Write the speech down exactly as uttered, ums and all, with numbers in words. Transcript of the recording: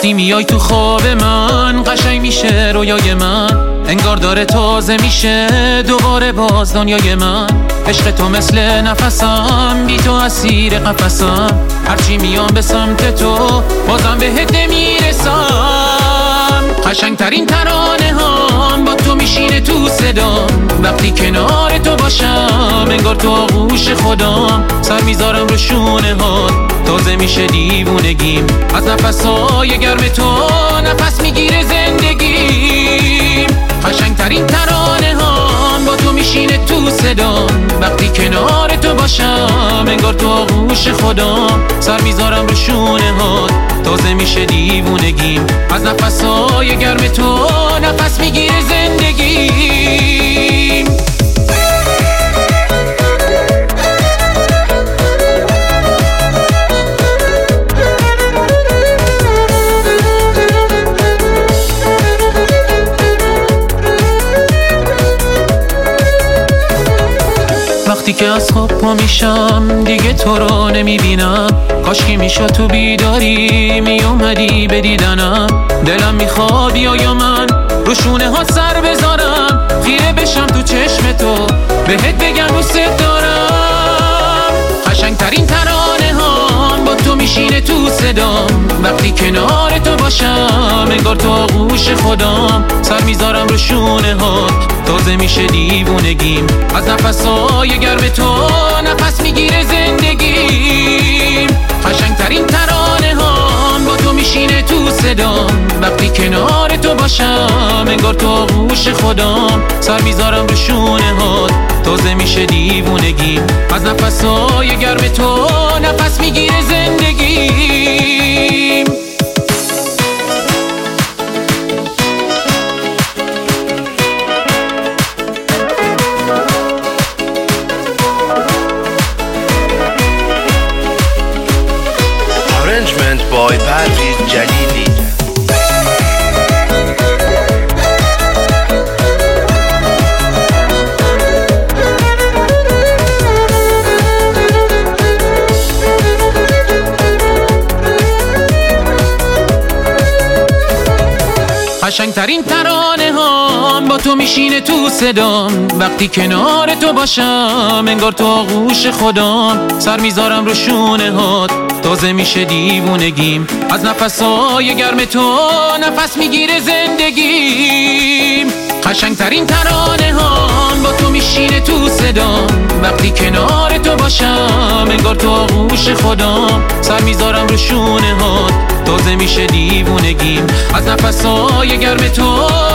وقتی میای تو خواب من قشنگ میشه رویای من، انگار داره تازه میشه دوباره باز دنیای من. عشق تو مثل نفسم، بی تو اسیر قفسم، هرچی میام به سمت تو بازم بهت نمیرسم. قشنگترین ترانه هم با تو میشینه تو صدام، وقتی کنار تو باشم انگار تو آغوش خودم. سر میذارم رو شونه ها، تازه میشه دیوونگیم، از نفسهای گرم تو نفس میگیره زندگیم. قشنگترین ترانه هم با تو میشینه تو صدام، وقتی کنار تو باشم انگار تو آغوش خودم. سر میذارم رو شونه ها، تازه میشه دیوونگیم، از نفسهای گرم تو نفس میگیره زندگیم. وقتی که از خواب پا میشم دیگه تو رو نمیبینم، کاشکی میشد تو بیداری میومدی به دیدنم. دلم میخواد بیای من رو شونه ها سر بذارم، خیره بشم تو چشم تو بهت بگم دوست دارم. قشنگترین ترانه ها با تو میشینه تو صدام، وقتی کنار تو باشم انگار تو آغوش خودم. سر میذارم رو شونه ها، تازه میشه دیوونگیم، از نفسهای گرم تو نفس میگیره زندگیم. قشنگترین ترانه ها با تو میشینه تو صدام، وقتی کنار تو باشم انگار تو آغوش خودم. سر میذارم رو شونه ها، تازه میشه دیوونگیم، از نفسهای گرم تو نفس میگیره زندگیم. Arrangement by Patrice Jalili. قشنگترین ترانه ها با تو میشینه تو صدام، وقتی کنار تو باشم انگار تو آغوش خودم. سر میذارم رو شونه هات، تازه میشه دیوونگیم، از نفسهای گرم تو نفس میگیره زندگیم. قشنگترین ترانه ها با تو میشینه تو صدام، وقتی کنار تو باشم انگار تو آغوش خودم. سر میذارم رو شونه هات، تازه میشه دیوونگیم، از نفسهای گرم تو